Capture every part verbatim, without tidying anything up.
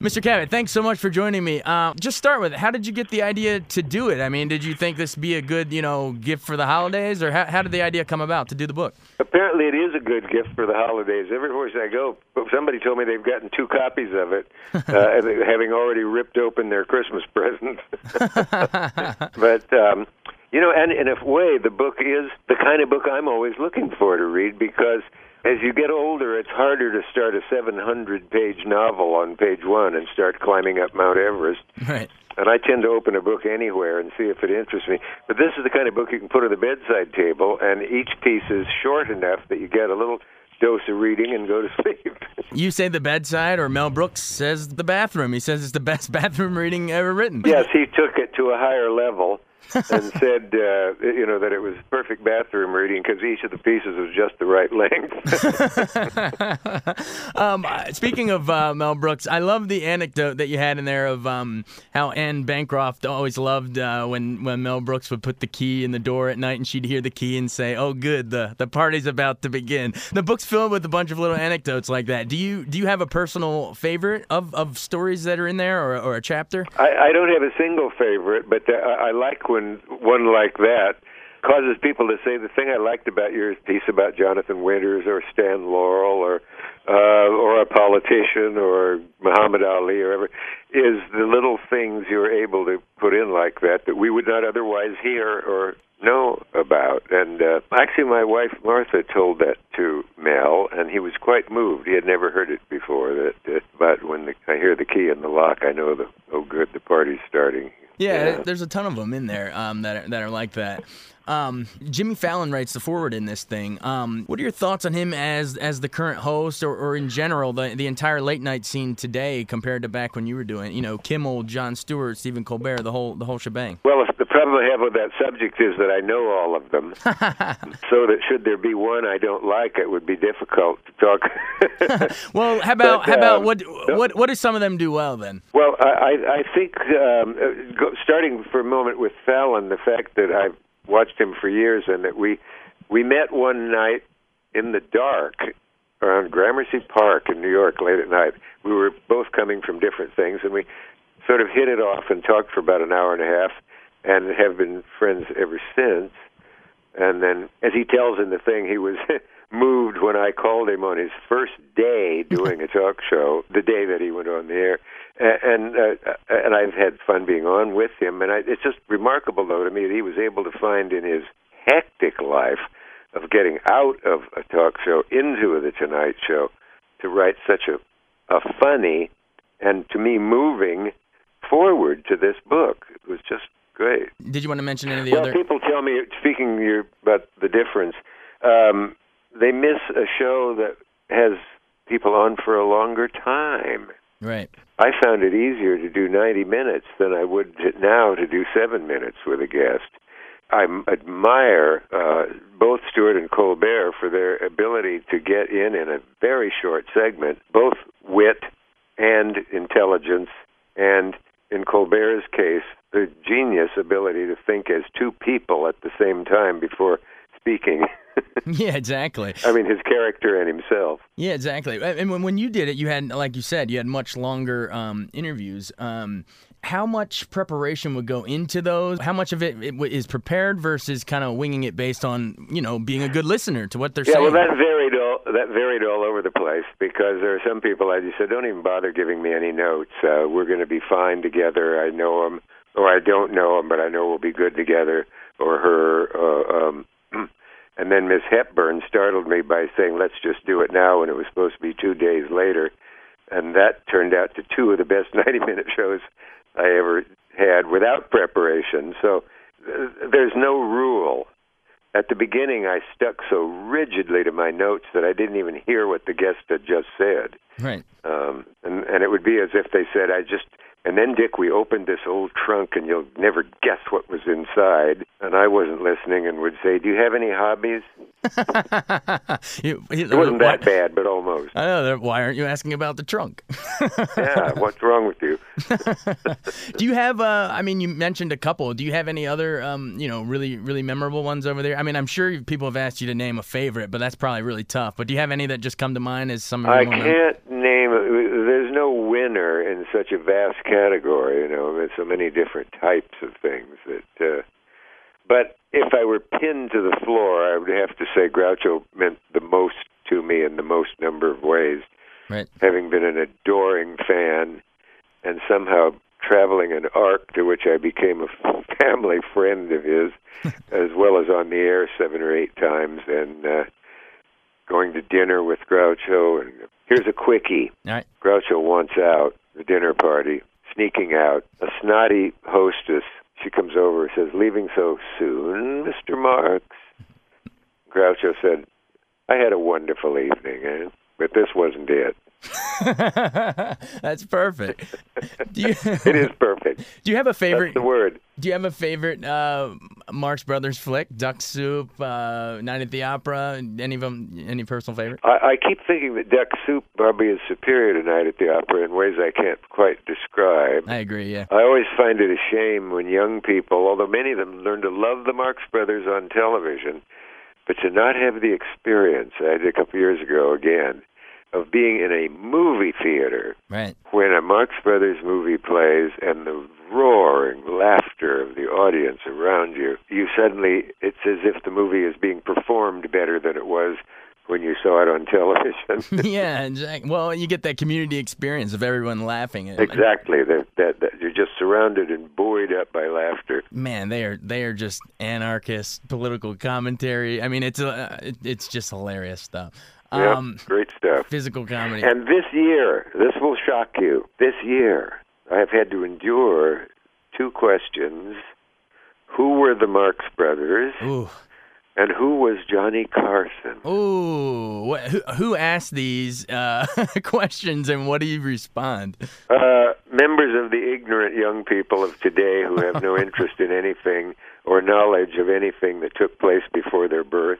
Mister Cabot, thanks so much for joining me. Uh, just start with it. How did you get the idea to do it? I mean, did you think this would be a good, you know, gift for the holidays, or how, how did the idea come about to do the book? Apparently, it is a good gift for the holidays. Everywhere I go, somebody told me they've gotten two copies of it, uh, having already ripped open their Christmas presents. But, um, you know, and in a way, the book is the kind of book I'm always looking for to read, because as you get older, it's harder to start a seven hundred page novel on page one and start climbing up Mount Everest. Right. And I tend to open a book anywhere and see if it interests me. But this is the kind of book you can put on the bedside table, and each piece is short enough that you get a little dose of reading and go to sleep. You say the bedside, or Mel Brooks says the bathroom. He says it's the best bathroom reading ever written. Yes, he took it to a higher level and said, uh, you know, that it was perfect bathroom reading because each of the pieces was just the right length. um, speaking of uh, Mel Brooks, I love the anecdote that you had in there of um, how Anne Bancroft always loved uh, when, when Mel Brooks would put the key in the door at night and she'd hear the key and say, "Oh, good, the, the party's about to begin." The book's filled with a bunch of little anecdotes like that. Do you do you have a personal favorite of, of stories that are in there, or, or a chapter? I, I don't have a single favorite, but uh, I like when one like that causes people to say, the thing I liked about your piece about Jonathan Winters or Stan Laurel or uh, or a politician or Muhammad Ali or whatever, is the little things you're able to put in like that that we would not otherwise hear or know about. And uh, actually my wife Martha told that to Mel, and he was quite moved. He had never heard it before. That, uh, but when the, I hear the key in the lock, I know that, oh good, the party's starting. Yeah, Yeah. there's a ton of them in there um, that are, that are like that. Um, Jimmy Fallon writes the foreword in this thing. Um, what are your thoughts on him as as the current host, or, or in general the the entire late night scene today compared to back when you were doing it? You know, Kimmel, Jon Stewart, Stephen Colbert, the whole the whole shebang. Well, the problem I have with that subject is that I know all of them, so that should there be one I don't like, it would be difficult to talk. Well, how about but, how about um, what no. what what do some of them do well then? Well, I I I think um, go, starting for a moment with Fallon, the fact that I've watched him for years, and that we we met one night in the dark around Gramercy Park in New York late at night. We were both coming from different things, and we sort of hit it off and talked for about an hour and a half, and have been friends ever since. And then, as he tells in the thing, he was moved when I called him on his first day doing a talk show, the day that he went on the air. And uh, and I've had fun being on with him. And I, it's just remarkable, though, to me that he was able to find in his hectic life of getting out of a talk show into the Tonight Show to write such a, a funny and, to me, moving forward to this book. It was just great. Did you want to mention any of the well, other? People tell me, speaking you about the difference, um, they miss a show that has people on for a longer time. Right. I found it easier to do ninety minutes than I would now to do seven minutes with a guest. I admire uh, both Stewart and Colbert for their ability to get in in a very short segment, both wit and intelligence, and in Colbert's case, the genius ability to think as two people at the same time before speaking. Yeah, exactly. I mean, his character and himself. Yeah, exactly. And when, when you did it, you had, like you said, you had much longer um, interviews. Um, how much preparation would go into those? How much of it, it is prepared versus kind of winging it based on, you know, being a good listener to what they're yeah, saying? Yeah, well, that varied all that varied all over the place, because there are some people I just said, don't even bother giving me any notes. Uh, we're going to be fine together. I know them, or I don't know them, but I know we'll be good together, or her. Uh, um, and then Miss Hepburn startled me by saying, let's just do it now, when it was supposed to be two days later. And that turned out to two of the best ninety-minute shows I ever had without preparation. So uh, there's no rule. At the beginning, I stuck so rigidly to my notes that I didn't even hear what the guest had just said. Right. Um, and, and it would be as if they said, I just... And then, Dick, we opened this old trunk, and you'll never guess what was inside. And I wasn't listening and would say, do you have any hobbies? you, it wasn't that bad, but almost. I know. Why aren't you asking about the trunk? Yeah, what's wrong with you? Do you have, uh, I mean, you mentioned a couple. Do you have any other, um, you know, really, really memorable ones over there? I mean, I'm sure people have asked you to name a favorite, but that's probably really tough. But do you have any that just come to mind as some of your I more can't name, there's no winner in such a vast category, you know, there's so many different types of things that. Uh, but if I were pinned to the floor, I would have to say Groucho meant the most to me in the most number of ways. Right. Having been an adoring fan, and somehow traveling an arc to which I became a family friend of his, as well as on the air seven or eight times, and uh, going to dinner with Groucho. And here's a quickie. All right. Groucho wants out, the dinner party, sneaking out. A snotty hostess, she comes over and says, "Leaving so soon, Mister Marx?" Groucho said, "I had a wonderful evening, eh? But this wasn't it." That's perfect. Do you, It is perfect. Do you have a favorite? That's the word. Do you have a favorite uh, Marx Brothers flick? Duck Soup, uh, Night at the Opera. Any of them? Any personal favorite? I, I keep thinking that Duck Soup probably is superior to Night at the Opera in ways I can't quite describe. I agree. Yeah. I always find it a shame when young people, although many of them learn to love the Marx Brothers on television, but to not have the experience I did a couple years ago again of being in a movie theater Right. when a Marx Brothers movie plays and the roaring laughter of the audience around you, you suddenly, it's as if the movie is being performed better than it was when you saw it on television. Yeah, exactly. Well, you get that community experience of everyone laughing. Exactly. That, that, that you're just surrounded and buoyed up by laughter. Man, they are they are just anarchist political commentary. I mean, it's uh, it, it's just hilarious stuff. Um, Yep, great stuff. Physical comedy. And this year, this will shock you. This year, I have had to endure two questions. Who were the Marx Brothers? Ooh. And who was Johnny Carson? Ooh. What, who, who asked these uh, questions and what do you respond? Uh, members of the ignorant young people of today who have no interest in anything or knowledge of anything that took place before their birth.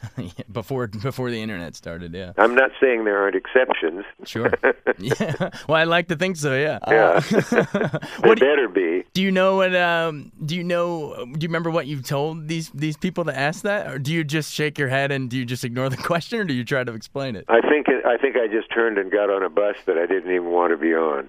before before the internet started, yeah. I'm not saying there aren't exceptions. Sure. Yeah. Well, I like to think so, yeah. Yeah. Uh, There what do, better be. do you know what um do you know do you remember what you told these these people that asked that, or do you just shake your head and do you just ignore the question, or do you try to explain it? I think it, I think I just turned and got on a bus that I didn't even want to be on.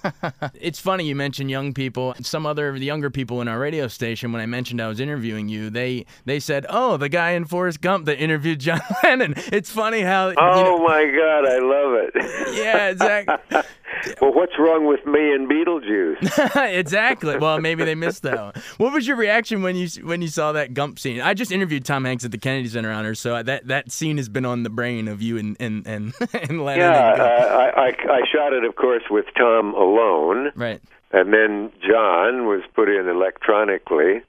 It's funny you mentioned young people. Some other of the younger people in our radio station, when I mentioned I was interviewing you, they they said, "Oh, the guy in Forrest Gump that interviewed John Lennon." It's funny how. Oh, you know, my God, I love it. yeah, exactly. Well, what's wrong with me and Beetlejuice? Exactly. Well, maybe they missed that one. What was your reaction when you when you saw that Gump scene? I just interviewed Tom Hanks at the Kennedy Center Honor, so that, that scene has been on the brain of you and and and, and Lennon. Yeah, and Gump. uh, I, I, I shot it, of course, with Tom alone. Right. And then John was put in electronically.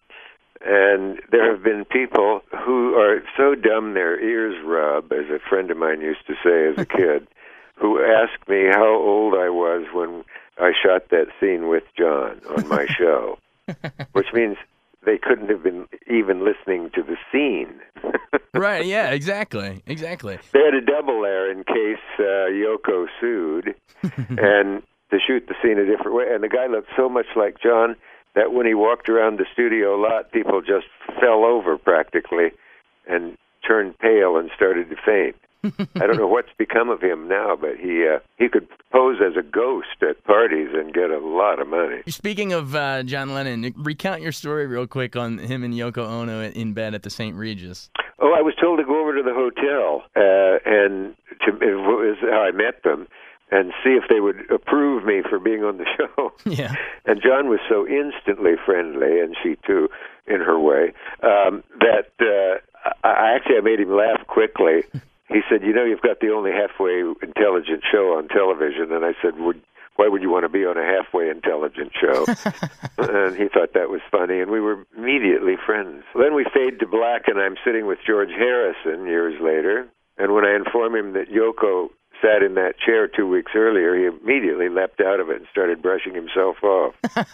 And there have been people who are so dumb their ears rub, as a friend of mine used to say as a kid, who asked me how old I was when I shot that scene with John on my show, which means they couldn't have been even listening to the scene. Right, yeah, exactly, exactly. They had a double there in case uh, Yoko sued, and to shoot the scene a different way. And the guy looked so much like John that when he walked around the studio lot, people just fell over practically and turned pale and started to faint. I don't know what's become of him now, but he uh, he could pose as a ghost at parties and get a lot of money. Speaking of uh, John Lennon, recount your story real quick on him and Yoko Ono in bed at the Saint Regis. Oh, I was told to go over to the hotel, uh, and to, it was how I met them, and see if they would approve me for being on the show. Yeah. And John was so instantly friendly, and she too, in her way, um, that uh, I actually I made him laugh quickly. He said, "You know, you've got the only halfway intelligent show on television." And I said, would, why would you want to be on a halfway intelligent show? And he thought that was funny, and we were immediately friends. Then we fade to black, and I'm sitting with George Harrison years later. And when I inform him that Yoko sat in that chair two weeks earlier, he immediately leapt out of it and started brushing himself off.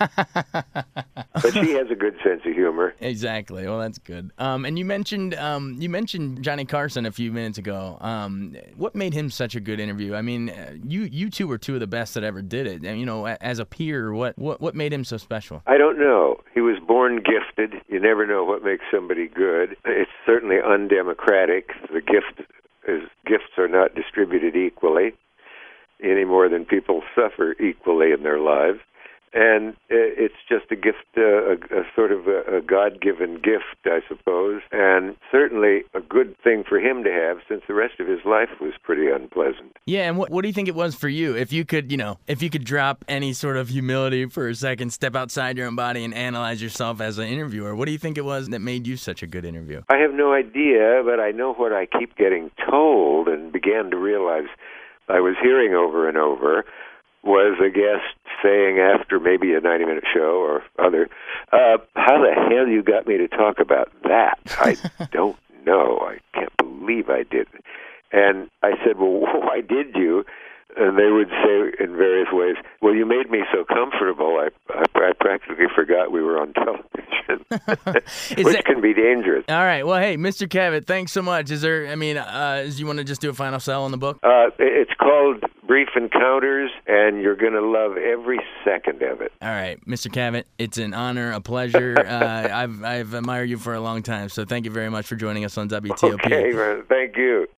But she has a good sense of humor. Exactly. Well, that's good. Um, and you mentioned um, you mentioned Johnny Carson a few minutes ago. Um, what made him such a good interview? I mean, uh, you you two were two of the best that ever did it. And, you know, as a peer, what, what what made him so special? I don't know. He was born gifted. You never know what makes somebody good. It's certainly undemocratic. The gift is gifts are not distributed equally. any more than people suffer equally in their lives. And it's just a gift, uh, a, a sort of a, a God-given gift, I suppose, and certainly a good thing for him to have, since the rest of his life was pretty unpleasant. Yeah, and what, what do you think it was for you? If you could, you know, if you could drop any sort of humility for a second, step outside your own body and analyze yourself as an interviewer, what do you think it was that made you such a good interview? I have no idea, but I know what I keep getting told and began to realize I was hearing over and over was a guest saying after maybe a ninety-minute show or other, uh, how the hell you got me to talk about that? I don't know. I can't believe I did. And I said, well, why did you? And they would say in various ways, well, you made me so comfortable, I, I, I practically forgot we were on television, which that, can be dangerous. All right. Well, hey, Mister Cavett, thanks so much. Is there, I mean, uh, do you want to just do a final sell on the book? Uh, it's called Brief Encounters, and you're going to love every second of it. All right. Mister Cavett, it's an honor, a pleasure. uh, I've, I've admired you for a long time, so thank you very much for joining us on W T O P. Okay, man. Thank you.